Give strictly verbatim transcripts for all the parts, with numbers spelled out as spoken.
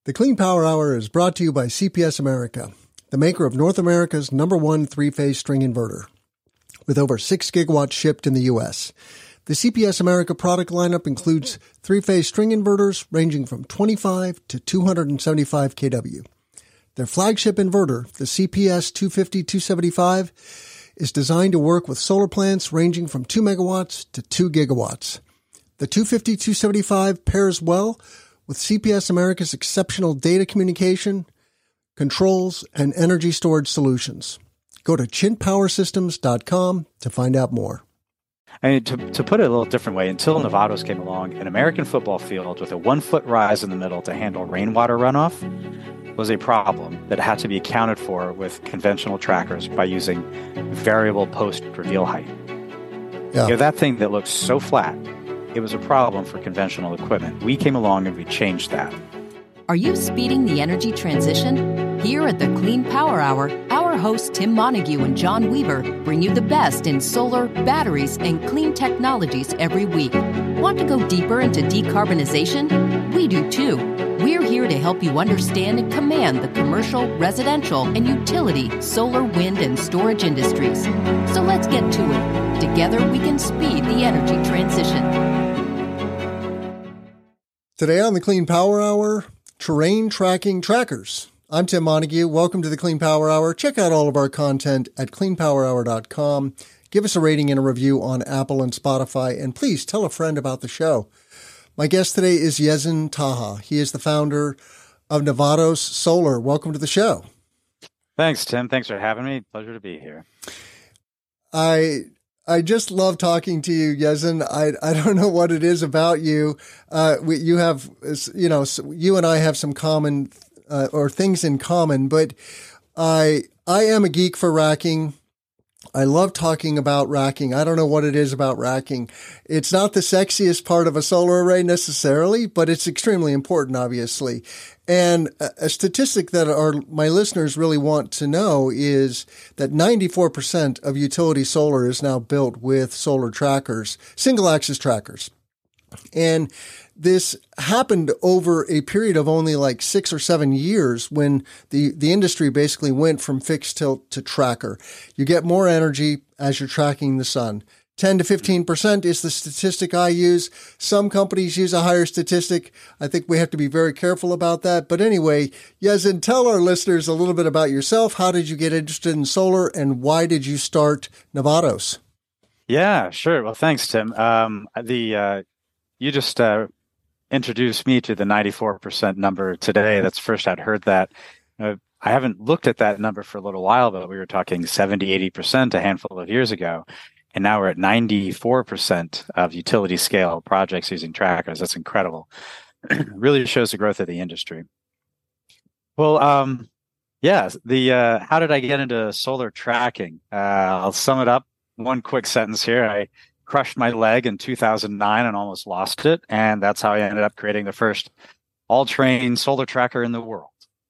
The Clean Power Hour is brought to you by C P S America, the maker of North America's number one three-phase string inverter, with over six gigawatts shipped in the U S. The C P S America product lineup includes three-phase string inverters ranging from twenty-five to two hundred seventy-five kilowatts. Their flagship inverter, the C P S two fifty two seventy-five, is designed to work with solar plants ranging from two megawatts to two gigawatts. The two fifty two seventy-five pairs well with C P S America's exceptional data communication, controls, and energy storage solutions. Go to chint power systems dot com to find out more. I mean, to, to put it a little different way, until Nevados came along, an American football field with a one-foot rise in the middle to handle rainwater runoff was a problem that had to be accounted for with conventional trackers by using variable post-reveal height. Yeah. You know, that thing that looks so flat, it was a problem for conventional equipment. We came along and we changed that. Are you speeding the energy transition? Here at the Clean Power Hour, our hosts Tim Montague and John Weaver bring you the best in solar, batteries, and clean technologies every week. Want to go deeper into decarbonization? We do too. We're here to help you understand and command the commercial, residential, and utility solar, wind, and storage industries. So let's get to it. Together we can speed the energy transition. Today on the Clean Power Hour, terrain tracking trackers. I'm Tim Montague. Welcome to the Clean Power Hour. Check out all of our content at clean power hour dot com. Give us a rating and a review on Apple and Spotify, and please tell a friend about the show. My guest today is Yezen Taha. He is the founder of Nevados Solar. Welcome to the show. Thanks, Tim. Thanks for having me. Pleasure to be here. I I just love talking to you, Yezen. I I don't know what it is about you. Uh, we, you have, you know, you and I have some common uh, or things in common, but I I am a geek for racking. I love talking about racking. I don't know what it is about racking. It's not the sexiest part of a solar array necessarily, but it's extremely important, obviously. And a statistic that our, my listeners really want to know is that ninety-four percent of utility solar is now built with solar trackers, single axis trackers. And this happened over a period of only like six or seven years when the, the industry basically went from fixed tilt to tracker. You get more energy as you're tracking the sun. ten to fifteen percent is the statistic I use. Some companies use a higher statistic. I think we have to be very careful about that. But anyway, Yezen, tell our listeners a little bit about yourself. How did you get interested in solar, and why did you start Nevados? Yeah, sure. Well, thanks, Tim. Um, the uh, you just uh, introduced me to the ninety-four percent number today. That's the first I'd heard that. Uh, I haven't looked at that number for a little while, but we were talking seventy, eighty percent a handful of years ago. And now we're at ninety-four percent of utility scale projects using trackers. That's incredible. Really shows the growth of the industry. Well, um, yeah, the uh, how did I get into solar tracking? Uh, I'll sum it up. One quick sentence here. I crushed my leg in two thousand nine and almost lost it. And that's how I ended up creating the first all-terrain solar tracker in the world.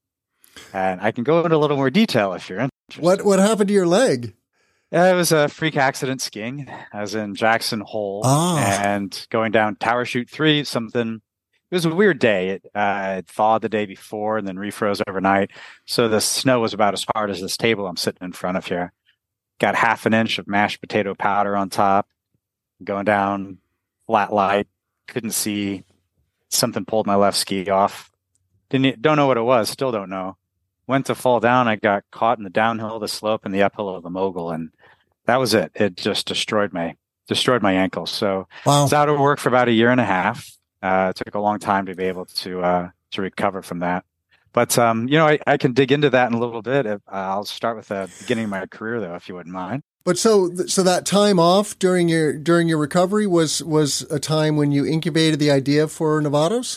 And I can go into a little more detail if you're interested. What, what happened to your leg? Yeah, it was a freak accident skiing. I was in Jackson Hole ah. and going down Tower Chute three, something. It was a weird day. It, uh, it thawed the day before and then refroze overnight. So the snow was about as hard as this table I'm sitting in front of here. Got half an inch of mashed potato powder on top. Going down, flat light, couldn't see. Something pulled my left ski off. Didn't don't know what it was. Still don't know. Went to fall down. I got caught in the downhill, the slope, and the uphill of the mogul, and that was it. It just destroyed my destroyed my ankle. So wow. I was out of work for about a year and a half. Uh, it took a long time to be able to uh, to recover from that. But um, you know, I, I can dig into that in a little bit. If, uh, I'll start with the beginning of my career, though, if you wouldn't mind. But so so that time off during your during your recovery was was a time when you incubated the idea for Nevados?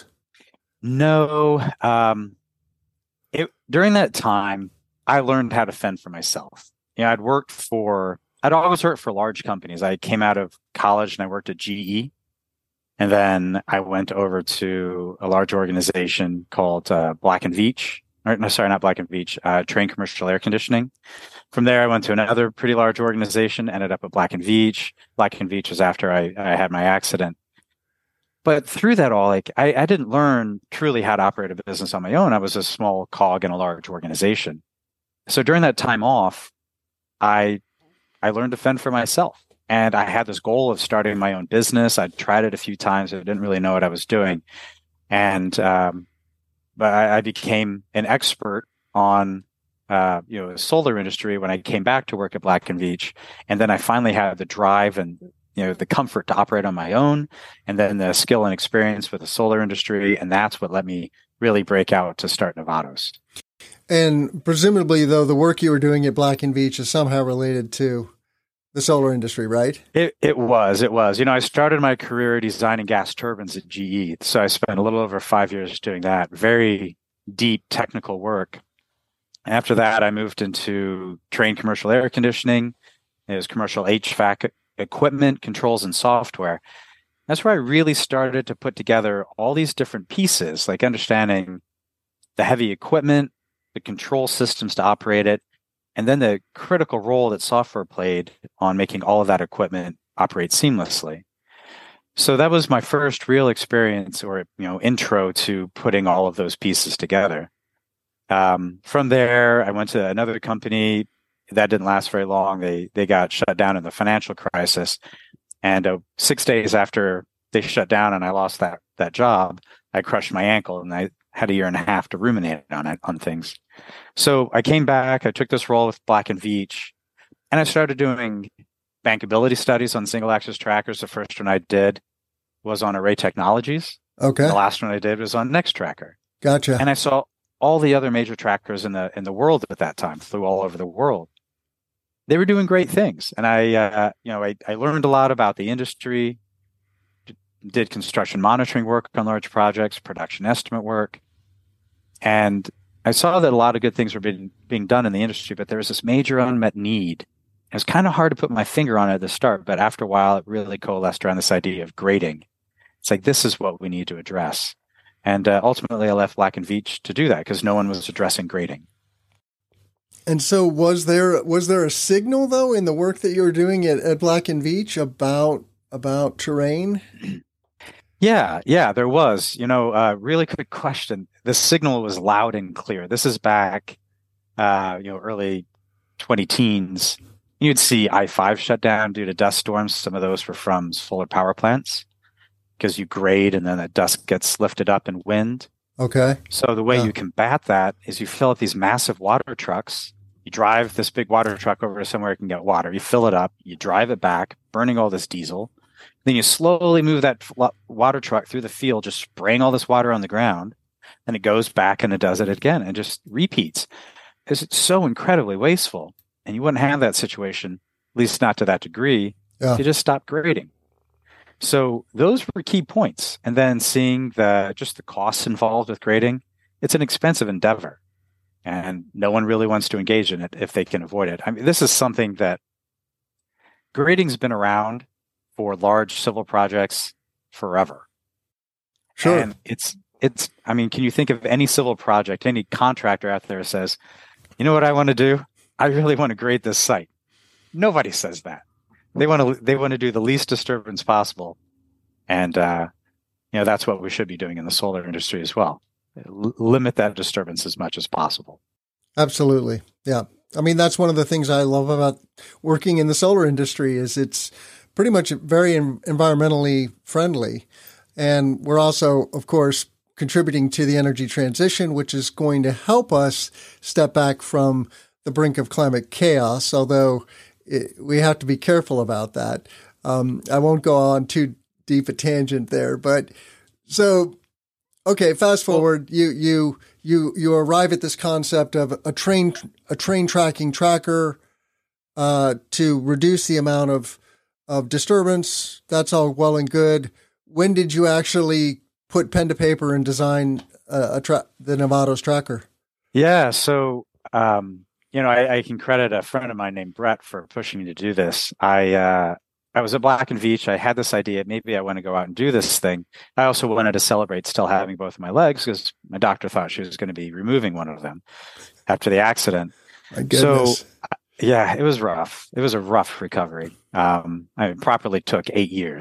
No. Um, it, during that time, I learned how to fend for myself. You know, I'd worked for, I'd always worked for large companies. I came out of college and I worked at G E. And then I went over to a large organization called uh, Black and Veatch. Or, no, sorry, not Black and Veatch, uh, Trane Commercial Air Conditioning. From there, I went to another pretty large organization, ended up at Black and Veatch. Black and Veatch was after I, I had my accident. but through that all, like I, I didn't learn truly how to operate a business on my own. I was a small cog in a large organization. So during that time off, I I learned to fend for myself. And I had this goal of starting my own business. I'd tried it a few times. I didn't really know what I was doing. And um, but I, I became an expert on uh, you know the solar industry when I came back to work at Black and Veatch. And then I finally had the drive and you know the comfort to operate on my own, and then the skill and experience with the solar industry. And that's what let me really break out to start Nevados. And presumably, though, the work you were doing at Black and Veatch is somehow related to the solar industry, right? It it was. It was. You know, I started my career designing gas turbines at G E. So I spent a little over five years doing that. Very deep technical work. After that, I moved into Trane commercial air conditioning. It was commercial H V A C equipment, controls, and software. That's where I really started to put together all these different pieces, like understanding the heavy equipment, the control systems to operate it, and then the critical role that software played on making all of that equipment operate seamlessly. So that was my first real experience or you know intro to putting all of those pieces together. Um, from there, I went to another company that didn't last very long. They they got shut down in the financial crisis, and uh, six days after they shut down and I lost that that job, I crushed my ankle and I had a year and a half to ruminate on it on things. So I came back, I took this role with Black and Veatch, and I started doing bankability studies on single axis trackers. The first one I did was on Array Technologies. Okay. The last one I did was on Nextracker. Gotcha. And I saw all the other major trackers in the in the world at that time, flew all over the world. They were doing great things. And I uh, you know, I, I learned a lot about the industry, did construction monitoring work on large projects, production estimate work. And I saw that a lot of good things were being, being done in the industry, but there was this major unmet need. It was kind of hard to put my finger on it at the start, but after a while, it really coalesced around this idea of grading. It's like, this is what we need to address. And uh, ultimately, I left Black and Veatch to do that because no one was addressing grading. And so was there was there a signal, though, in the work that you were doing at, at Black and Veatch about, about terrain? Yeah, yeah, there was. You know, uh, really good question. The signal was loud and clear. This is back, uh, you know, early twenty teens. You'd see I five shut down due to dust storms. Some of those were from solar power plants because you grade and then the dust gets lifted up in wind. Okay. So the way yeah. you combat that is you fill up these massive water trucks. You drive this big water truck over to somewhere it can get water. You fill it up. You drive it back, burning all this diesel. Then you slowly move that water truck through the field, just spraying all this water on the ground. And it goes back and it does it again and just repeats. It's so incredibly wasteful. And you wouldn't have that situation, at least not to that degree, yeah. if you just stopped grading. So those were key points. And then seeing the just the costs involved with grading, it's an expensive endeavor. And no one really wants to engage in it if they can avoid it. I mean, this is something that grading's been around for large civil projects forever. Sure. And it's, it's, I mean, can you think of any civil project, any contractor out there says, you know what I want to do? I really want to grade this site. Nobody says that. They want to, they want to do the least disturbance possible. And, uh, you know, that's what we should be doing in the solar industry as well. L- limit that disturbance as much as possible. Absolutely. Yeah. I mean, that's one of the things I love about working in the solar industry is it's pretty much very en- environmentally friendly. And we're also, of course, contributing to the energy transition, which is going to help us step back from the brink of climate chaos, although it, we have to be careful about that. Um, I won't go on too deep a tangent there, but so, okay, fast forward, you, you, you, you arrive at this concept of a train, a train tracking tracker, uh, to reduce the amount of, of disturbance. That's all well and good. When did you actually put pen to paper and design a, a tra- the Nevados tracker? Yeah. So, um, you know, I, I can credit a friend of mine named Brett for pushing me to do this. I, uh, I was at Black and Veatch. I had this idea. Maybe I want to go out and do this thing. I also wanted to celebrate still having both of my legs because my doctor thought she was going to be removing one of them after the accident. My goodness. So, yeah, it was rough. It was a rough recovery. Um, I mean, properly took eight years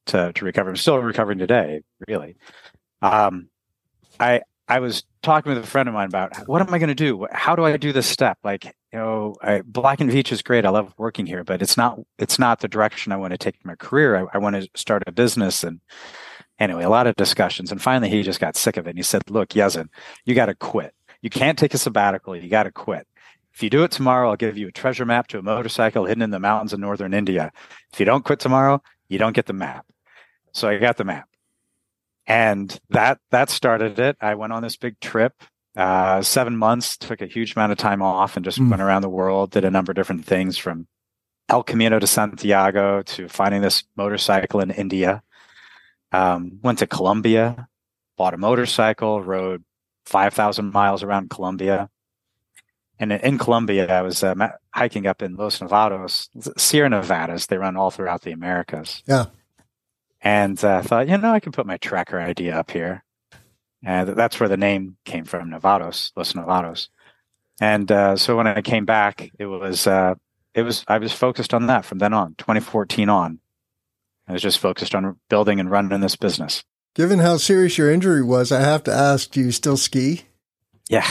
to, to recover. I'm still recovering today, really. Um, I I was talking with a friend of mine about what am I going to do? How do I do this step? Like, you know, I, Black and Veatch is great. I love working here, but it's not it's not the direction I want to take my career. I, I want to start a business. And anyway, a lot of discussions. And finally, he just got sick of it. And he said, look, Yezin, you got to quit. You can't take a sabbatical. You got to quit. If you do it tomorrow, I'll give you a treasure map to a motorcycle hidden in the mountains of northern India. If you don't quit tomorrow, you don't get the map. So I got the map. And that that started it. I went on this big trip, uh, seven months, took a huge amount of time off and just mm. went around the world, did a number of different things from El Camino de Santiago to finding this motorcycle in India. Um, went to Colombia, bought a motorcycle, rode five thousand miles around Colombia. And in Colombia, I was uh, hiking up in Los Nevados, Sierra Nevadas. They run all throughout the Americas. Yeah. And I uh, thought, you know, I can put my tracker idea up here. And that's where the name came from, Nevados, Los Nevados. And uh, so when I came back, it was, uh, it was, I was focused on that from then on, twenty fourteen on. I was just focused on building and running this business. Given how serious your injury was, I have to ask, do you still ski? Yeah.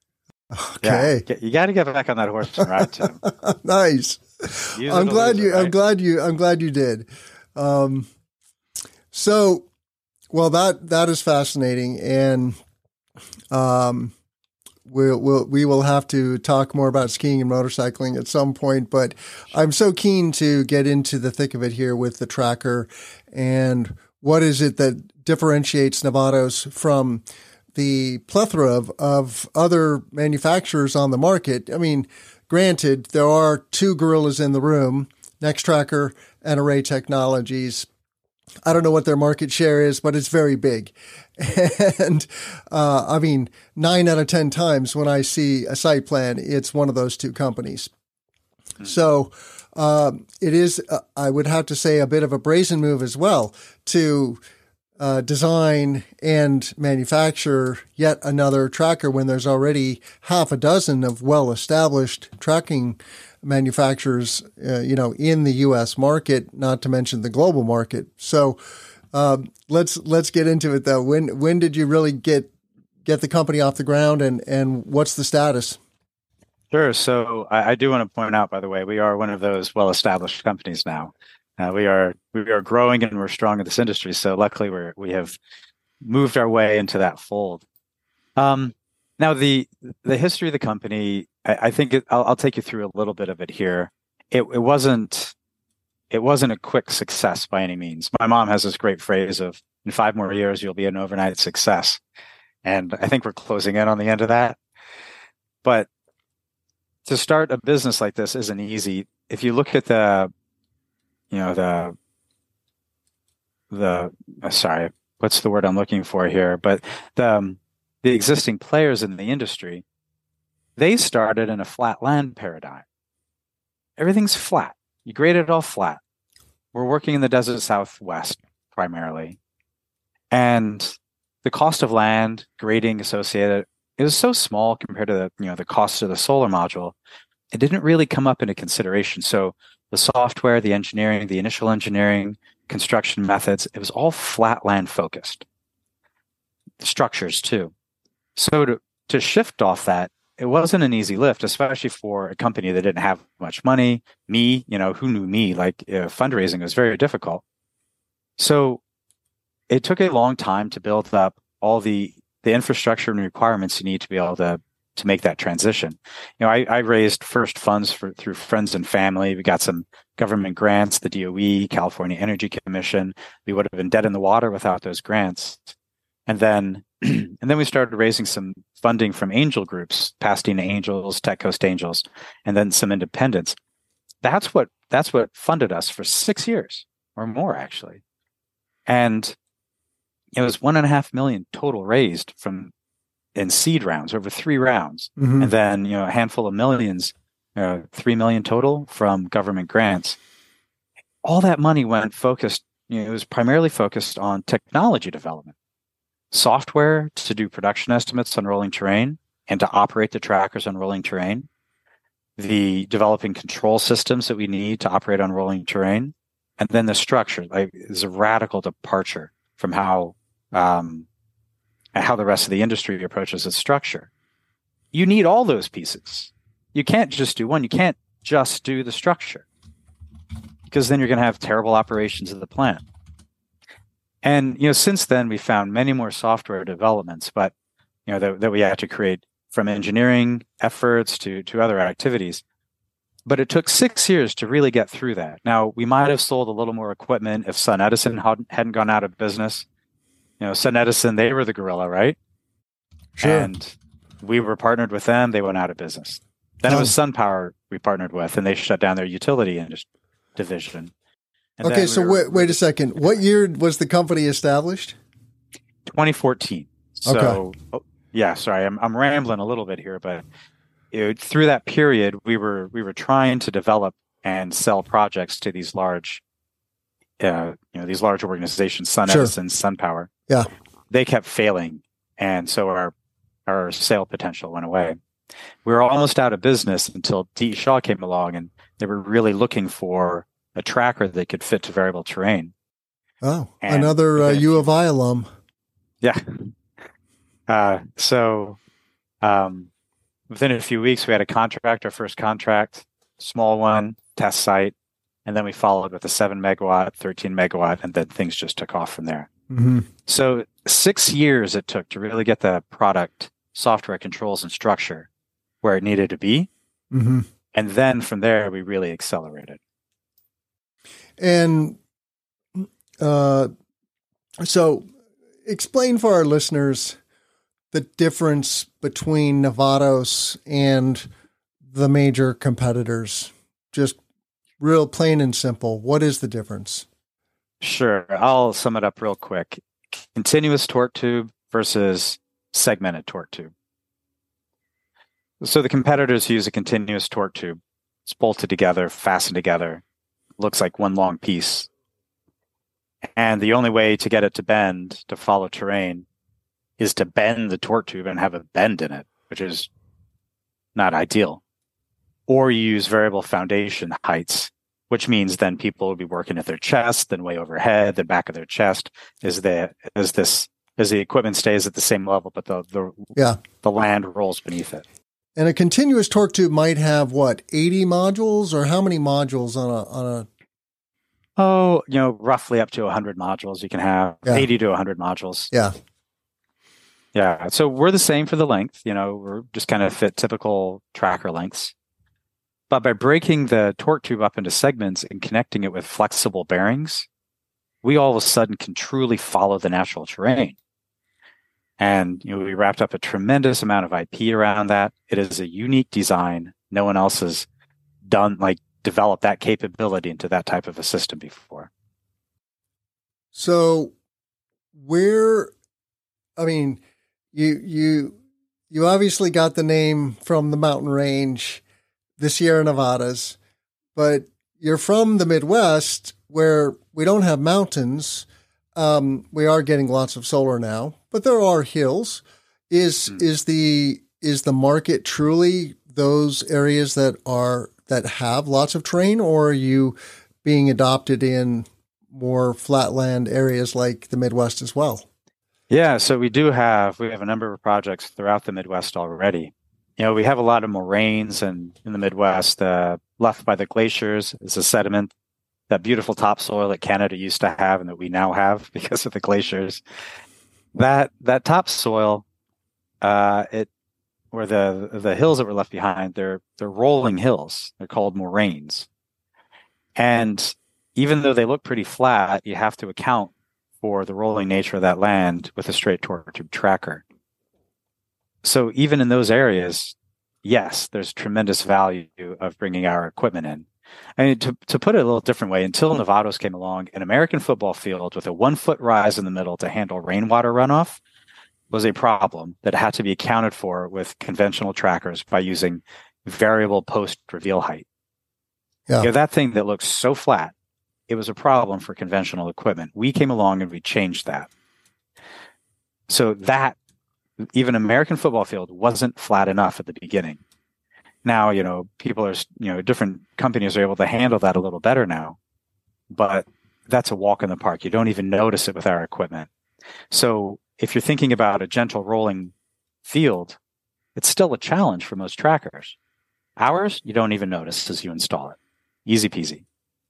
Okay. Yeah. You got to get back on that horse and ride, Tim. Nice. Use I'm glad loser, you, right? I'm glad you, I'm glad you did. Um, So, well, that that is fascinating, and um, we'll, we'll we will have to talk more about skiing and motorcycling at some point. But I'm so keen to get into the thick of it here with the tracker, and what is it that differentiates Nevados from the plethora of, of other manufacturers on the market? I mean, granted, there are two gorillas in the room: Nextracker and Array Technologies. I don't know what their market share is, but it's very big. And uh, I mean, nine out of ten times when I see a site plan, it's one of those two companies. Mm-hmm. So uh, it is, uh, I would have to say, a bit of a brazen move as well to uh, design and manufacture yet another tracker when there's already half a dozen of well-established tracking manufacturers, uh, you know, in the U S market, not to mention the global market. So uh, let's let's get into it though. When when did you really get get the company off the ground, and and what's the status? Sure. So I, I do want to point out, by the way, we are one of those well-established companies now. Uh, we are we are growing and we're strong in this industry. So luckily, we we have moved our way into that fold. Um, now the the history of the company. I think it, I'll, I'll take you through a little bit of it here. It, it wasn't it wasn't a quick success by any means. My mom has this great phrase of, in five more years, you'll be an overnight success. And I think we're closing in on the end of that. But to start a business like this isn't easy. If you look at the, you know, the, the, uh, sorry, what's the word I'm looking for here? But the, um, the existing players in the industry, they started in a flat land paradigm. Everything's flat. You grade it all flat. We're working in the desert Southwest primarily. And the cost of land, grading associated, it was so small compared to the, you know, the cost of the solar module. It didn't really come up into consideration. So the software, the engineering, the initial engineering, construction methods, it was all flat land focused. The structures too. So to, to shift off that, it wasn't an easy lift, especially for a company that didn't have much money. Me, you know, who knew me? Like uh, fundraising was very difficult. So it took a long time to build up all the, the infrastructure and requirements you need to be able to, to make that transition. You know, I, I raised first funds for, through friends and family. We got some government grants, the D O E, California Energy Commission. We would have been dead in the water without those grants. And then and then we started raising some funding from angel groups, Pasadena Angels, Tech Coast Angels, and then some independents. That's what that's what funded us for six years or more, actually. And it was one and a half million total raised from in seed rounds over three rounds, mm-hmm. and then you know a handful of millions, uh, three million total from government grants. All that money went focused. You know, it was primarily focused on technology development. Software to do production estimates on rolling terrain and to operate the trackers on rolling terrain, the developing control systems that we need to operate on rolling terrain, And then the structure, like, is a radical departure from how um, how the rest of the industry approaches its structure. You need all those pieces. You can't just do one. You can't just do the structure, because then you're going to have terrible operations of the plant. And, you know, since then, we found many more software developments, but, you know, that, that we had to create, from engineering efforts to, to other activities. But it took six years to really get through that. Now, we might have sold a little more equipment if SunEdison hadn't gone out of business. You know, SunEdison, they were the gorilla, right? Sure. And we were partnered with them. They went out of business. Then oh. it was SunPower we partnered with, and they shut down their utility division. And okay, we so were, wait, wait a second. What year was the company established? twenty fourteen. So, okay. oh, yeah, sorry, I'm I'm rambling a little bit here, but it, through that period, we were we were trying to develop and sell projects to these large, uh, you know, these large organizations, SunEdison, sure. SunPower. Yeah, they kept failing, and so our our sale potential went away. We were almost out of business until D E Shaw came along, and they were really looking for a tracker that could fit to variable terrain. Oh, and another uh, U of I alum. Yeah. Uh, so um, within a few weeks, we had a contract, our first contract, small one, test site, and then we followed with a seven megawatt, thirteen megawatt, and then things just took off from there. Mm-hmm. So six years it took to really get the product, software, controls, and structure where it needed to be. Mm-hmm. And then from there, we really accelerated. And uh, so explain for our listeners the difference between Nevados and the major competitors. Just real plain and simple. What is the difference? Sure. I'll sum it up real quick. Continuous torque tube versus segmented torque tube. So the competitors use a continuous torque tube. It's bolted together, fastened together, looks like one long piece. And the only way to get it to bend, to follow terrain, is to bend the torque tube and have a bend in it, which is not ideal. Or you use variable foundation heights, which means then people will be working at their chest, then way overhead, then back of their chest, as the as this as the equipment stays at the same level, but the the yeah. the land rolls beneath it. And a continuous torque tube might have what, eighty modules, or how many modules on a on a Oh, you know, roughly up to one hundred modules you can have, yeah. eighty to one hundred modules. Yeah. Yeah. So we're the same for the length, you know, we're just kind of fit typical tracker lengths. But by breaking the torque tube up into segments and connecting it with flexible bearings, we all of a sudden can truly follow the natural terrain. And, you know, we wrapped up a tremendous amount of I P around that. It is a unique design. No one else has done, like, developed that capability into that type of a system before. So where, I mean, you, you, you obviously got the name from the mountain range, the Sierra Nevadas, but you're from the Midwest where we don't have mountains. Um, we are getting lots of solar now, but there are hills. Is, mm. is the, is the market truly those areas that are, that have lots of terrain, or are you being adopted in more flatland areas like the Midwest as well? Yeah, so we do have, we have a number of projects throughout the Midwest already. You know, we have a lot of moraines and in the Midwest, uh, left by the glaciers is a sediment, that beautiful topsoil that Canada used to have and that we now have because of the glaciers. That that topsoil, uh, it where the the hills that were left behind, they're they're rolling hills. They're called moraines. And even though they look pretty flat, you have to account for the rolling nature of that land with a straight torque tube tracker. So even in those areas, yes, there's tremendous value of bringing our equipment in. I mean, to, to put it a little different way, until Nevados came along, an American football field with a one-foot rise in the middle to handle rainwater runoff was a problem that had to be accounted for with conventional trackers by using variable post-reveal height. Yeah. You know, that thing that looks so flat, it was a problem for conventional equipment. We came along and we changed that. So that, even American football field wasn't flat enough at the beginning. Now, you know, people are, you know, different companies are able to handle that a little better now. but that's a walk in the park. You don't even notice it with our equipment. So if you're thinking about a gentle rolling field, it's still a challenge for most trackers. Ours, you don't even notice as you install it. Easy peasy.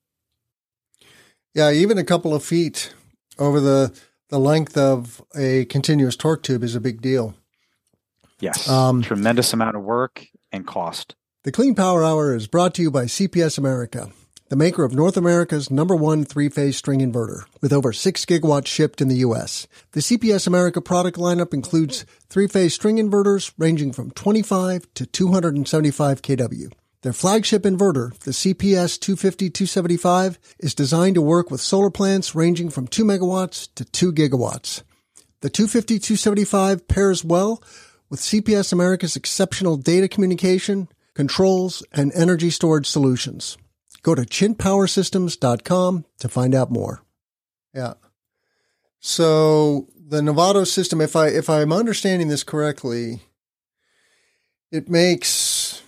Yeah, even a couple of feet over the the length of a continuous torque tube is a big deal. Yes, Um, tremendous amount of work and cost. The Clean Power Hour is brought to you by C P S America, the maker of North America's number one three-phase string inverter, with over six gigawatts shipped in the U S. The C P S America product lineup includes three-phase string inverters ranging from twenty-five to two hundred seventy-five kilowatts. Their flagship inverter, the C P S two fifty two seventy-five, is designed to work with solar plants ranging from two megawatts to two gigawatts. The two fifty two seventy-five pairs well with C P S America's exceptional data communication, controls, and energy storage solutions. Go to chint power systems dot com to find out more. Yeah. So the Novato system, if I if I'm understanding this correctly, it makes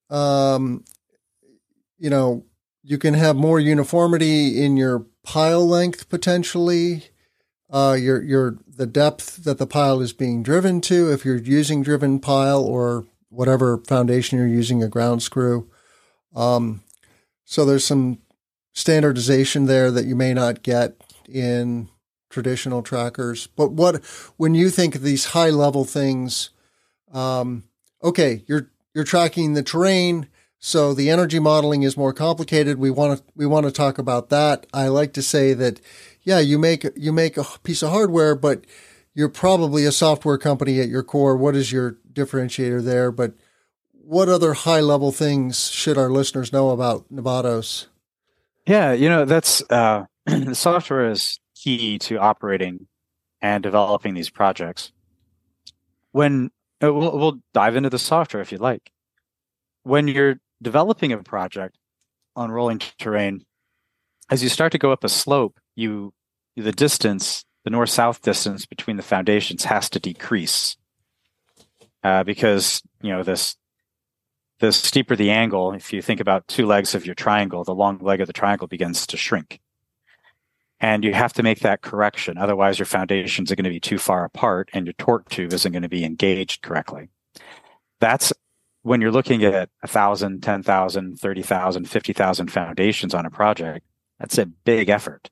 um, you know, you can have more uniformity in your pile length potentially. Uh, your your the depth that the pile is being driven to, if you're using driven pile or whatever foundation you're using, a ground screw. Um, so there's some standardization there that you may not get in traditional trackers. But what, when you think of these high level things, um, okay, you're you're tracking the terrain, so the energy modeling is more complicated. We want to we want to talk about that. I like to say that, yeah, you make you make a piece of hardware, but you're probably a software company at your core. What is your differentiator there? But what other high-level things should our listeners know about Novatos? Yeah, you know, that's uh, the software is key to operating and developing these projects. When uh, we'll, we'll dive into the software if you'd like. When you're developing a project on rolling terrain, as you start to go up a slope, you the distance, the north-south distance between the foundations has to decrease uh, because you know this. The steeper the angle, if you think about two legs of your triangle, the long leg of the triangle begins to shrink. And you have to make that correction. Otherwise, your foundations are going to be too far apart and your torque tube isn't going to be engaged correctly. That's when you're looking at one thousand, ten thousand, thirty thousand, fifty thousand foundations on a project. That's a big effort.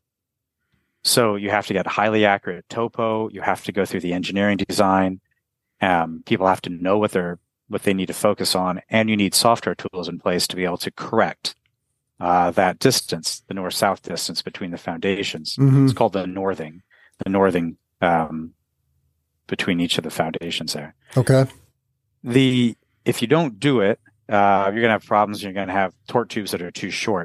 So you have to get highly accurate topo. You have to go through the engineering design. Um, people have to know what they're what they need to focus on, and you need software tools in place to be able to correct uh, that distance, the north-south distance between the foundations. Mm-hmm. It's called the northing, the northing um, between each of the foundations there. Okay. The if you don't do it, uh, you're going to have problems. You're going to have torque tubes that are too short,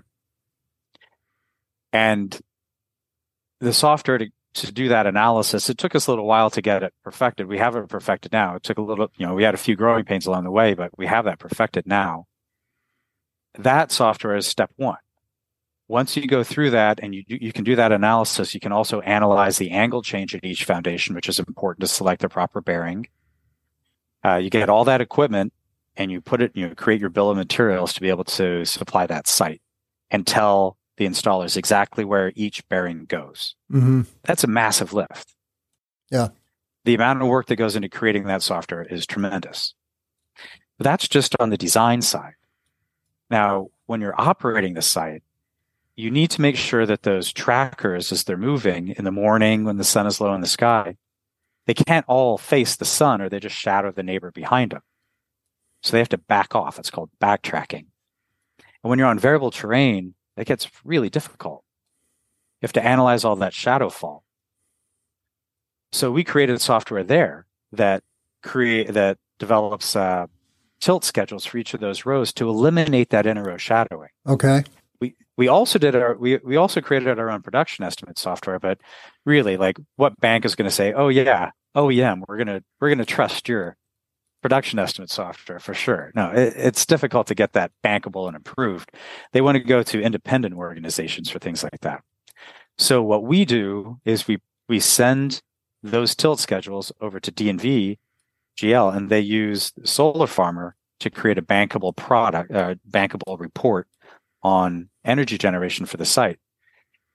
and the software to to do that analysis, it took us a little while to get it perfected. We have it perfected now. It took a little, you know, we had a few growing pains along the way, but we have that perfected now. That software is step one. Once you go through that and you you can do that analysis, you can also analyze the angle change at each foundation, which is important to select the proper bearing. Uh, you get all that equipment and you put it, you know, create your bill of materials to be able to supply that site and tell the installers exactly where each bearing goes. Mm-hmm. That's a massive lift. Yeah. The amount of work that goes into creating that software is tremendous. But that's just on the design side. Now, when you're operating the site, you need to make sure that those trackers, as they're moving in the morning when the sun is low in the sky, they can't all face the sun or they just shadow the neighbor behind them. So they have to back off. It's called backtracking. And when you're on variable terrain, it gets really difficult. You have to analyze all that shadow fall. So we created software there that create that develops uh, tilt schedules for each of those rows to eliminate that inter-row shadowing. Okay. We we also did our we we also created our own production estimate software, but really, like, what bank is going to say, "Oh yeah, O E M, we're gonna we're gonna trust your production estimate software for sure"? No, it, it's difficult to get that bankable and approved. They want to go to independent organizations for things like that. So what we do is we we send those tilt schedules over to D and V G L, and they use Solar Farmer to create a bankable product, uh, bankable report on energy generation for the site.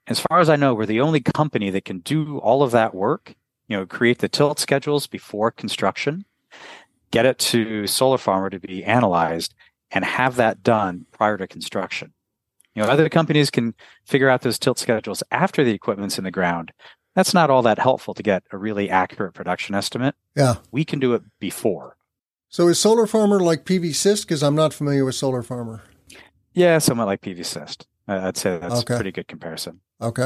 as far as I know, we're the only company that can do all of that work, you know, create the tilt schedules before construction, get it to Solar Farmer to be analyzed, and have that done prior to construction. You know, other companies can figure out those tilt schedules after the equipment's in the ground. That's not all that helpful to get a really accurate production estimate. Yeah. We can do it before. So is Solar Farmer like P V Syst? Because I'm not familiar with Solar Farmer. Yeah, somewhat like P V Syst. I'd say that's okay. a pretty good comparison. Okay.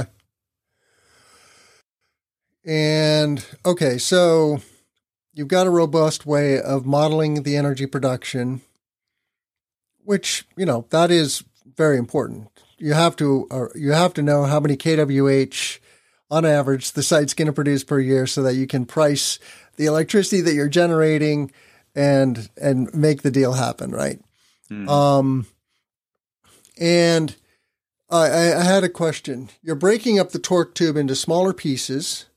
And, okay, so you've got a robust way of modeling the energy production, which, you know, that is very important. You have to uh, you have to know how many k W h on average the site's going to produce per year so that you can price the electricity that you're generating and and make the deal happen, right? Mm. Um, and I, I had a question. You're breaking up the torque tube into smaller pieces,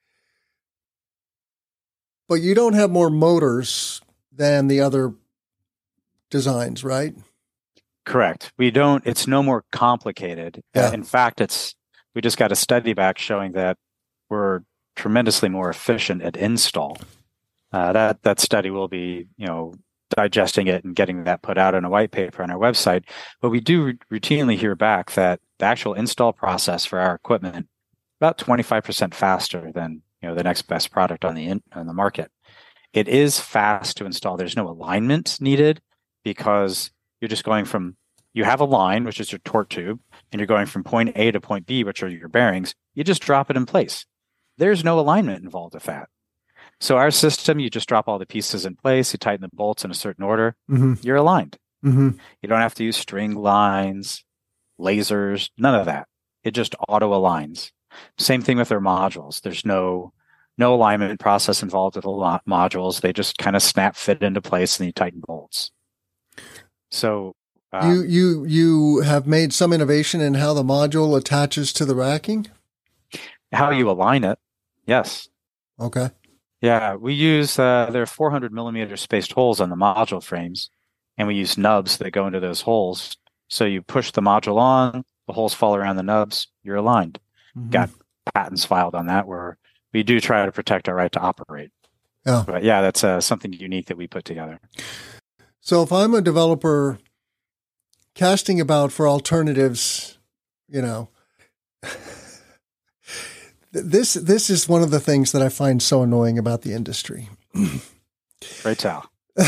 but you don't have more motors than the other designs, right? Correct. We don't, it's no more complicated. Yeah. Uh, in fact, it's, we just got a study back showing that we're tremendously more efficient at install. Uh, that, that study will be, you know, digesting it and getting that put out in a white paper on our website. But we do r- routinely hear back that the actual install process for our equipment about twenty-five percent faster than, you know, the next best product on the in, on the market. It is fast to install. There's no alignment needed because you're just going from, you have a line, which is your torque tube, and you're going from point A to point B, which are your bearings. You just drop it in place. There's no alignment involved with that. So our system, you just drop all the pieces in place, you tighten the bolts in a certain order, mm-hmm. you're aligned. Mm-hmm. You don't have to use string lines, lasers, none of that. It just auto aligns. Same thing with our modules. There's no no alignment process involved with the modules. They just kind of snap fit into place and you tighten bolts. So um, you you you have made some innovation in how the module attaches to the racking? How you align it, yes. Okay. Yeah, we use, uh, there are four hundred millimeter spaced holes on the module frames, and we use nubs that go into those holes. So you push the module on, the holes fall around the nubs, you're aligned. Mm-hmm. Got patents filed on that where we do try to protect our right to operate. Yeah. But yeah, that's uh, something unique that we put together. So if I'm a developer casting about for alternatives, you know, This this is one of the things that I find so annoying about the industry. Right, Tal.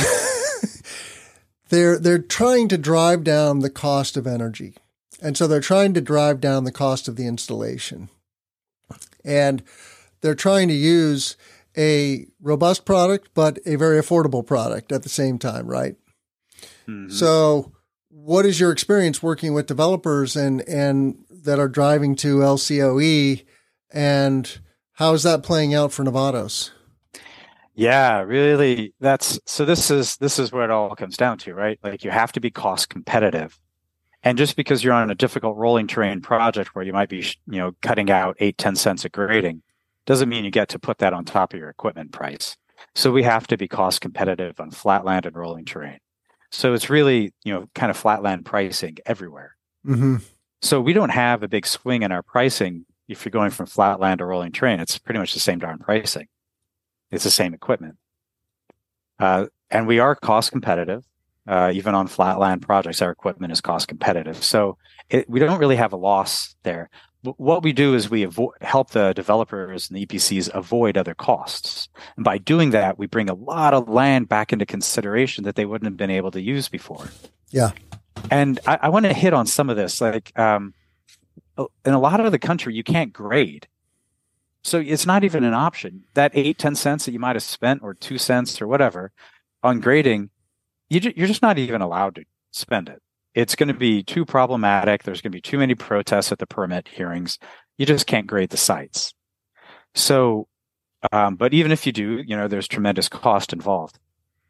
they're they're trying to drive down the cost of energy, and so they're trying to drive down the cost of the installation, and they're trying to use a robust product but a very affordable product at the same time, right? Mm-hmm. So, what is your experience working with developers and and that are driving to L C O E? And how is that playing out for Nevados? Yeah, really. That's so. This is this is where it all comes down to, right? Like you have to be cost competitive, and just because you're on a difficult rolling terrain project where you might be, you know, cutting out eight, ten cents a grading, doesn't mean you get to put that on top of your equipment price. So we have to be cost competitive on flatland and rolling terrain. So it's really, you know, kind of flatland pricing everywhere. Mm-hmm. So we don't have a big swing in our pricing. If you're going from flatland to rolling terrain, it's pretty much the same darn pricing. It's the same equipment. Uh, and we are cost competitive. Uh, even on flatland projects, our equipment is cost competitive. So it, we don't really have a loss there. But what we do is we avo- help the developers and the E P Cs avoid other costs. And by doing that, we bring a lot of land back into consideration that they wouldn't have been able to use before. Yeah. And I, I want to hit on some of this. Like, um, in a lot of the country, you can't grade. So it's not even an option. That eight, ten cents that you might have spent or two cents or whatever on grading, you ju- you're just not even allowed to spend it. It's going to be too problematic. There's going to be too many protests at the permit hearings. You just can't grade the sites. So, um, but even if you do, you know, there's tremendous cost involved.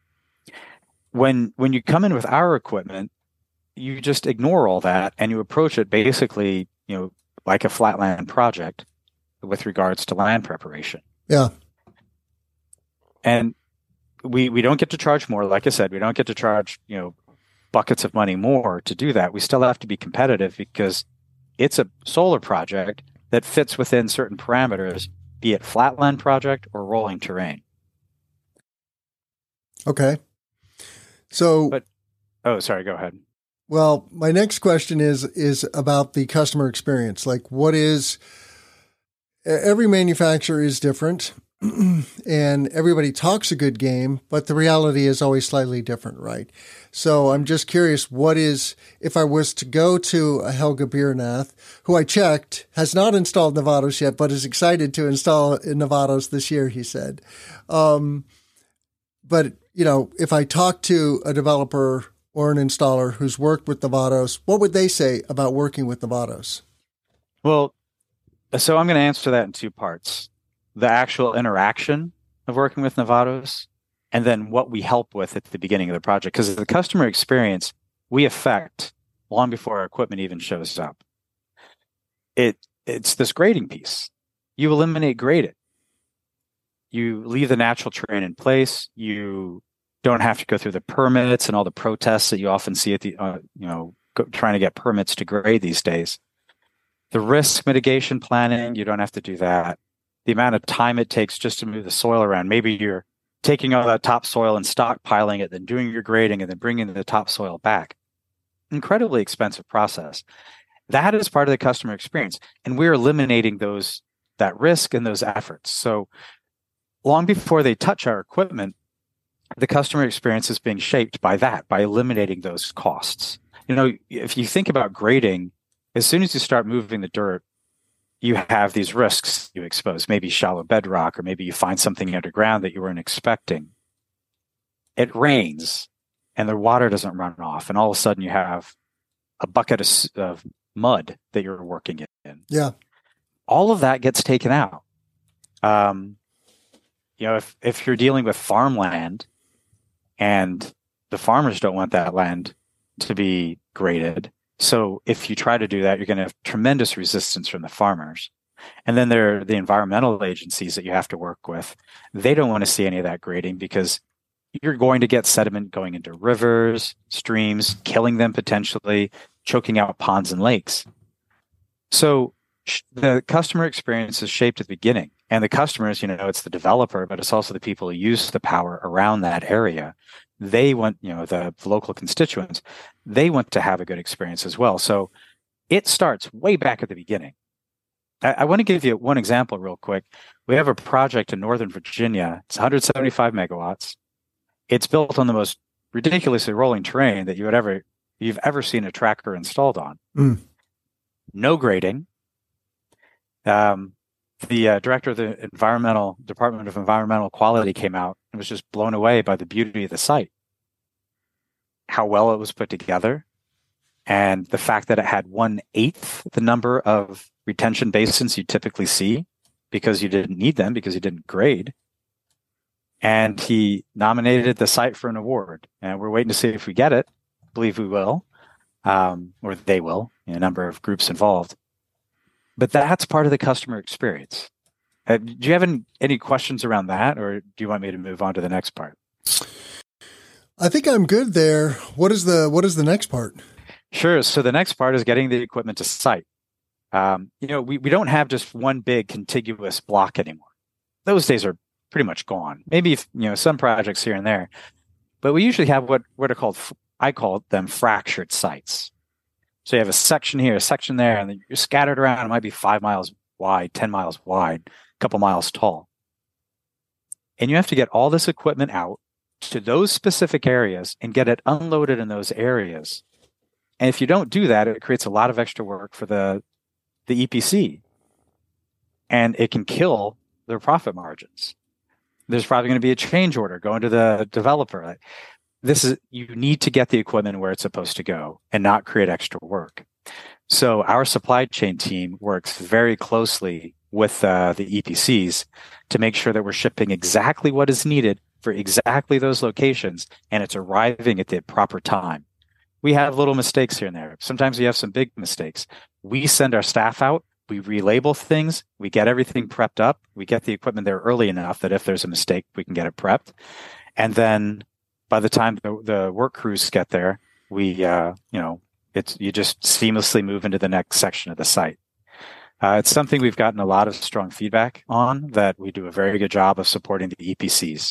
When, when you come in with our equipment, you just ignore all that and you approach it basically, you know, like a flatland project with regards to land preparation. Yeah. And we we don't get to charge more. Like I said, we don't get to charge, you know, buckets of money more to do that. We still have to be competitive because It's a solar project that fits within certain parameters, be it flatland project or rolling terrain. Okay. So, but, oh, sorry, go ahead. Well, my next question is, is about the customer experience. Like, what is, every manufacturer is different and everybody talks a good game, but the reality is always slightly different, right? So I'm just curious, what is, if I was to go to a Helge Biernath, who I checked has not installed Nevados yet, but is excited to install Nevados this year, he said. Um, but, you know, if I talk to a developer or an installer who's worked with Nevados, what would they say about working with Nevados? Well, so I'm going to answer that in two parts. The actual interaction of working with Nevados, and then what we help with at the beginning of the project. Because the customer experience we affect long before our equipment even shows up. It It's this grading piece. You eliminate grading. You leave the natural terrain in place. You don't have to go through the permits and all the protests that you often see at the, uh, you know, go, trying to get permits to grade these days. The risk mitigation planning, you don't have to do that. The amount of time it takes just to move the soil around. Maybe you're taking all that topsoil and stockpiling it, then doing your grading and then bringing the topsoil back. Incredibly expensive process. That is part of the customer experience. And we're eliminating those, that risk and those efforts. So long before they touch our equipment, the customer experience is being shaped by that, by eliminating those costs. You know, if you think about grading, as soon as you start moving the dirt, you have these risks you expose, maybe shallow bedrock, or maybe you find something underground that you weren't expecting. It rains and the water doesn't run off, and all of a sudden you have a bucket of, of mud that you're working in. Yeah. All of that gets taken out. Um, you know, if, if you're dealing with farmland and the farmers don't want that land to be graded, so if you try to do that, you're going to have tremendous resistance from the farmers. And then there are the environmental agencies that you have to work with. They don't want to see any of that grading because you're going to get sediment going into rivers, streams, killing them potentially, choking out ponds and lakes. So the customer experience is shaped at the beginning. And the customers, you know, it's the developer, but it's also the people who use the power around that area. They want, you know, the local constituents, they want to have a good experience as well. So it starts way back at the beginning. I, I want to give you one example real quick. We have a project in Northern Virginia. It's one hundred seventy-five megawatts. It's built on the most ridiculously rolling terrain that you would ever, you've ever seen a tracker installed on. Mm. No grading. Um, the uh, director of the environmental Department of Environmental Quality came out and was just blown away by the beauty of the site, how well it was put together, and the fact that it had one eighth the number of retention basins you typically see because you didn't need them because you didn't grade. And he nominated the site for an award, and we're waiting to see if we get it. I believe we will, um, or they will. You know, a number of groups involved. But that's part of the customer experience. Uh, do you have any, any questions around that, or do you want me to move on to the next part? I think I'm good there. What is the what is the next part? Sure. So the next part is getting the equipment to site. Um, you know, we, we don't have just one big contiguous block anymore. Those days are pretty much gone. Maybe, you know, some projects here and there, but we usually have what, what are called, I call them fractured sites. So you have a section here, a section there, and then you're scattered around. It might be five miles wide, ten miles wide, a couple miles tall. And you have to get all this equipment out to those specific areas and get it unloaded in those areas. And if you don't do that, it creates a lot of extra work for the, the E P C. And it can kill their profit margins. There's probably going to be a change order going to the developer. This is, you need to get the equipment where it's supposed to go and not create extra work. So our supply chain team works very closely with uh, the E P Cs to make sure that we're shipping exactly what is needed for exactly those locations, and it's arriving at the proper time. We have little mistakes here and there. Sometimes we have some big mistakes. We send our staff out, we relabel things, we get everything prepped up, we get the equipment there early enough that if there's a mistake, we can get it prepped. And then by the time the, the work crews get there, we, uh, you know, It's you just seamlessly move into the next section of the site. Uh, it's something we've gotten a lot of strong feedback on, that we do a very good job of supporting the E P Cs.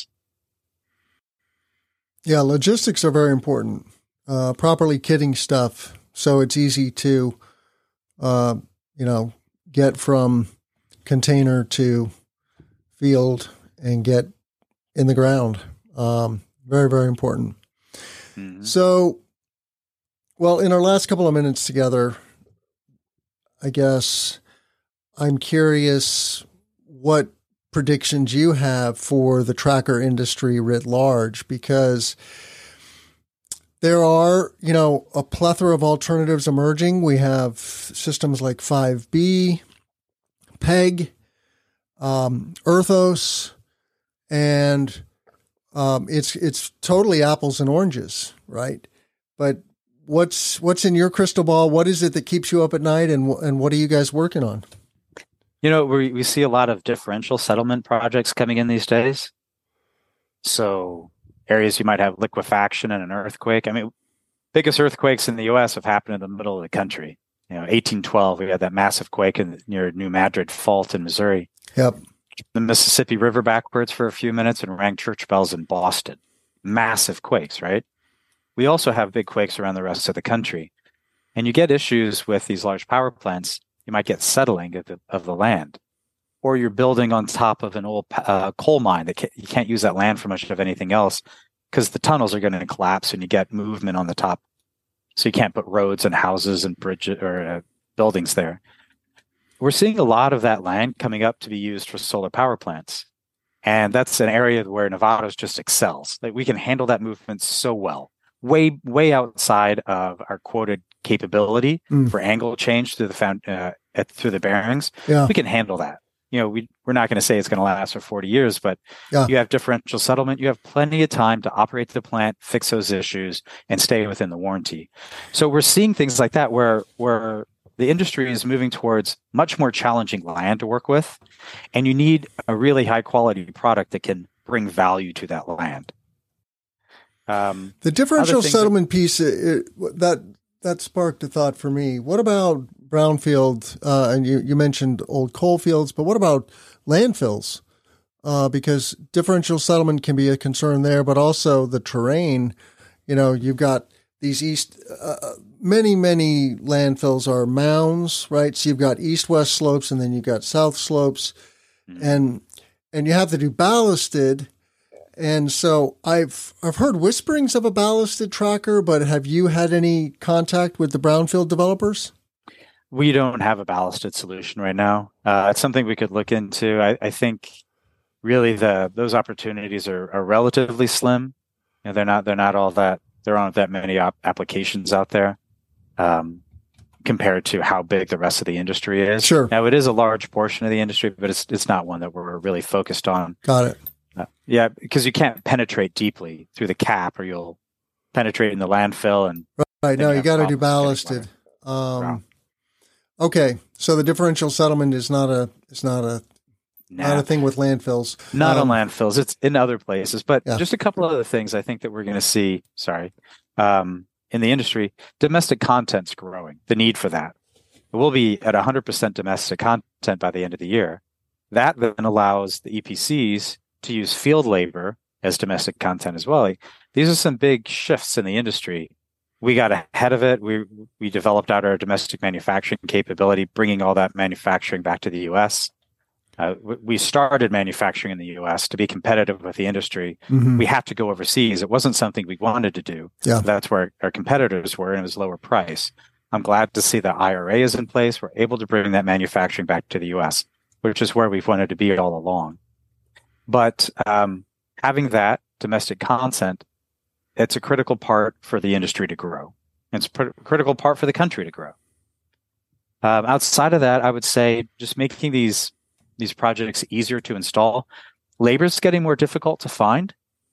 Yeah, logistics are very important. Uh, properly kitting stuff so it's easy to, uh, you know, get from container to field and get in the ground. Um, very, very important. Mm-hmm. So, well, in our last couple of minutes together, I guess I'm curious what predictions you have for the tracker industry writ large, because there are, you know, a plethora of alternatives emerging. We have systems like five B, PEG, um, Erthos, and um, it's it's totally apples and oranges, right? But what's what's in your crystal ball? What is it that keeps you up at night, and and what are you guys working on? You know, we we see a lot of differential settlement projects coming in these days. So areas you might have liquefaction and an earthquake. I mean, biggest earthquakes in the U S have happened in the middle of the country. You know, eighteen twelve, we had that massive quake in, near New Madrid Fault in Missouri. Yep. The Mississippi River backwards for a few minutes and rang church bells in Boston. Massive quakes, right? We also have big quakes around the rest of the country. And you get issues with these large power plants. You might get settling of the, of the land, or you're building on top of an old uh, coal mine that can't, you can't use that land for much of anything else because the tunnels are going to collapse and you get movement on the top. So you can't put roads and houses and bridges or uh, buildings there. We're seeing a lot of that land coming up to be used for solar power plants. And that's an area where Nevados just excels. Like, we can handle that movement so well, way, way outside of our quoted capability mm. for angle change through the found, uh, at, through the bearings. Yeah. We can handle that. You know, we, we're not going to say it's going to last for forty years, but yeah. you have differential settlement. You have plenty of time to operate the plant, fix those issues, and stay within the warranty. So we're seeing things like that where, where the industry is moving towards much more challenging land to work with, and you need a really high quality product that can bring value to that land. Um, the differential settlement that, piece, it, that that sparked a thought for me. What about brownfield? Uh, and you, you mentioned old coal fields, but what about landfills? Uh, because differential settlement can be a concern there, but also the terrain. You know, you've got these east, uh, many, many landfills are mounds, right? So you've got east-west slopes, and then you've got south slopes, mm-hmm. and and you have to do ballasted. And so I've I've heard whisperings of a ballasted tracker, but have you had any contact with the brownfield developers? We don't have a ballasted solution right now. Uh, it's something we could look into. I, I think really the those opportunities are, are relatively slim. You know, they're not they're not all that there aren't that many op- applications out there um, compared to how big the rest of the industry is. Sure. Now it is a large portion of the industry, but it's it's not one that we're really focused on. Got it. Uh, yeah, because you can't penetrate deeply through the cap, or you'll penetrate in the landfill. And right, no, you, you got to do ballasted. Um, okay, so the differential settlement is not a is not a nah. not a thing with landfills. Not um, on landfills. It's in other places, but yeah. just a couple other things I think that we're going to see. Sorry, um, in the industry, domestic content's growing. The need for that. We'll be at one hundred percent domestic content by the end of the year. That then allows the E P Cs to use field labor as domestic content as well. Like, these are some big shifts in the industry. We got ahead of it. We we developed out our domestic manufacturing capability, bringing all that manufacturing back to the U S. Uh, we started manufacturing in the U S to be competitive with the industry. Mm-hmm. We had to go overseas. It wasn't something we wanted to do. Yeah. That's where our competitors were, and it was lower price. I'm glad to see the I R A is in place. We're able to bring that manufacturing back to the U S, which is where we've wanted to be all along. But um, having that domestic content, it's a critical part for the industry to grow. It's a pr- critical part for the country to grow. Um, outside of that, I would say just making these these projects easier to install. Labor is getting more difficult to find.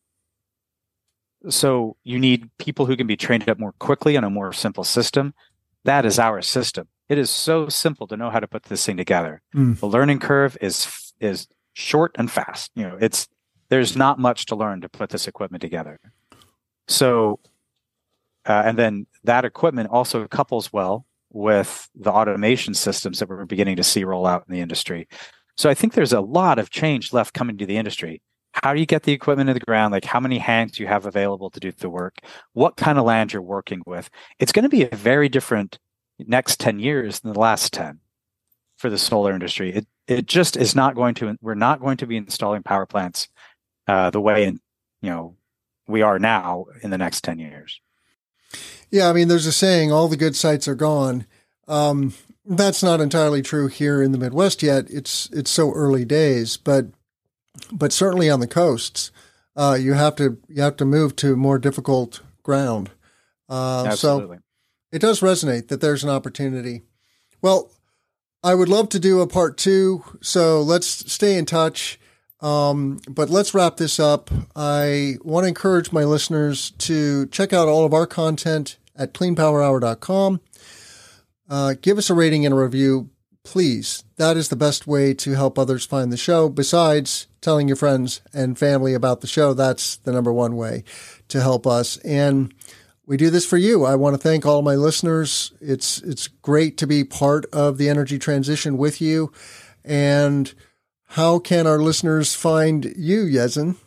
So you need people who can be trained up more quickly on a more simple system. That is our system. It is so simple to know how to put this thing together. Mm. The learning curve is is short and fast. You know, it's there's not much to learn to put this equipment together. So uh, and then that equipment also couples well with the automation systems that we're beginning to see roll out in the industry. So I think there's a lot of change left coming to the industry. How do you get the equipment in the ground? Like, how many hands do you have available to do the work? What kind of land you're working with? It's going to be a very different next ten years than the last ten for the solar industry. It it just is not going to, we're not going to be installing power plants uh, the way, in, you know, we are now in the next ten years. Yeah, I mean, there's a saying, all the good sites are gone. Um, that's not entirely true here in the Midwest yet. It's it's so early days, but but certainly on the coasts, uh, you have to you have to move to more difficult ground. Uh, Absolutely. So it does resonate that there's an opportunity. Well, I would love to do a part two, so let's stay in touch. Um, but let's wrap this up. I want to encourage my listeners to check out all of our content at clean power hour dot com. Uh, give us a rating and a review, please. That is the best way to help others find the show. Besides telling your friends and family about the show, that's the number one way to help us. And we do this for you. I want to thank all my listeners. It's it's great to be part of the energy transition with you. And how can our listeners find you, Yezin?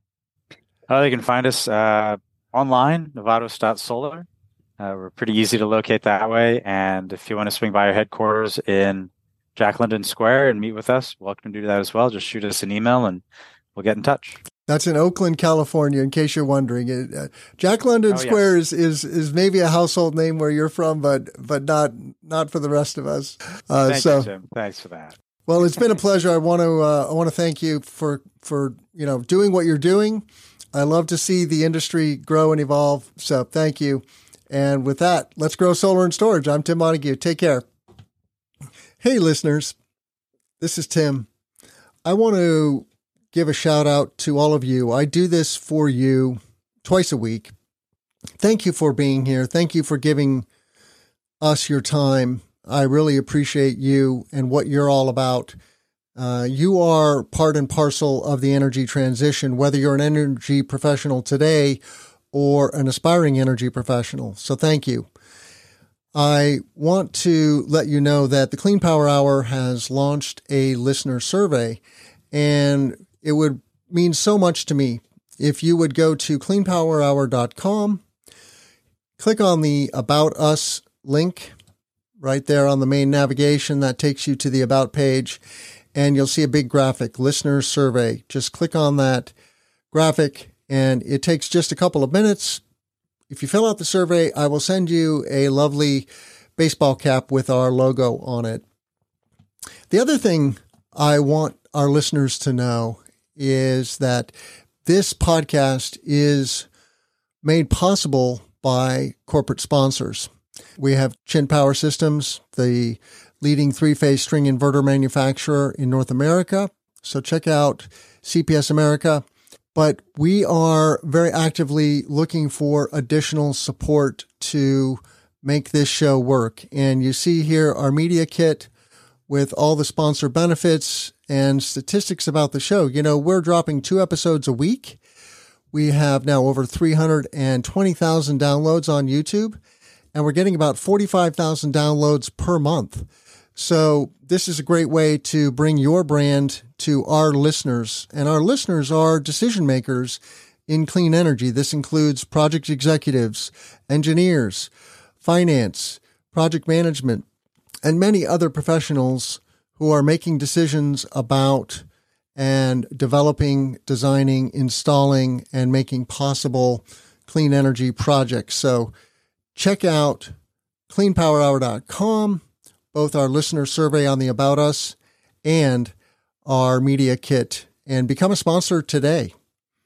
Uh, they can find us uh, online, novatos dot solar. Uh, we're pretty easy to locate that way. And if you want to swing by our headquarters in Jack London Square and meet with us, welcome to do that as well. Just shoot us an email and we'll get in touch. That's in Oakland, California, in case you're wondering. Uh, Jack London oh, Square yes. is, is is maybe a household name where you're from, but but not not for the rest of us. Uh, Thank so, you, Tim. Thanks for that. Well, it's been a pleasure. I want to uh, I want to thank you for for you know doing what you're doing. I love to see the industry grow and evolve. So thank you. And with that, let's grow solar and storage. I'm Tim Montague. Take care. Hey, listeners. This is Tim. I want to give a shout out to all of you. I do this for you twice a week. Thank you for being here. Thank you for giving us your time. I really appreciate you and what you're all about. Uh, you are part and parcel of the energy transition, whether you're an energy professional today or an aspiring energy professional. So thank you. I want to let you know that the Clean Power Hour has launched a listener survey, and it would mean so much to me if you would go to clean power hour dot com, click on the About Us link right there on the main navigation. That takes you to the About page, and you'll see a big graphic, Listener Survey. Just click on that graphic, and it takes just a couple of minutes. If you fill out the survey, I will send you a lovely baseball cap with our logo on it. The other thing I want our listeners to know is that this podcast is made possible by corporate sponsors. We have Chin Power Systems, the leading three-phase string inverter manufacturer in North America. So check out C P S America. But we are very actively looking for additional support to make this show work. And you see here our media kit with all the sponsor benefits and statistics about the show. You know, we're dropping two episodes a week. We have now over three hundred twenty thousand downloads on YouTube, and we're getting about forty-five thousand downloads per month. So this is a great way to bring your brand to our listeners, and our listeners are decision makers in clean energy. This includes project executives, engineers, finance, project management, and many other professionals who are making decisions about and developing, designing, installing, and making possible clean energy projects. So check out clean power hour dot com, both our listener survey on the About Us and our media kit, and become a sponsor today.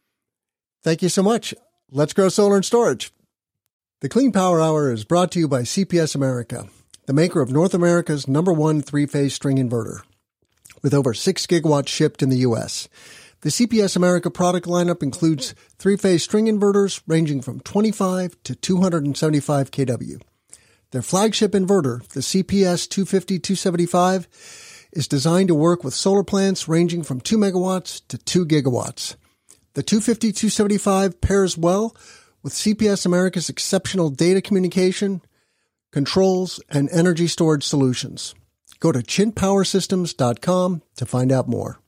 Thank you so much. Let's grow solar and storage. The Clean Power Hour is brought to you by C P S America, the maker of North America's number one three-phase string inverter, with over six gigawatts shipped in the U S. The C P S America product lineup includes three-phase string inverters ranging from twenty-five to two hundred seventy-five kilowatts. Their flagship inverter, the C P S two fifty two seventy-five, is designed to work with solar plants ranging from two megawatts to two gigawatts. The two fifty two seventy-five pairs well with C P S America's exceptional data communication, controls, and energy storage solutions. Go to chint power systems dot com to find out more.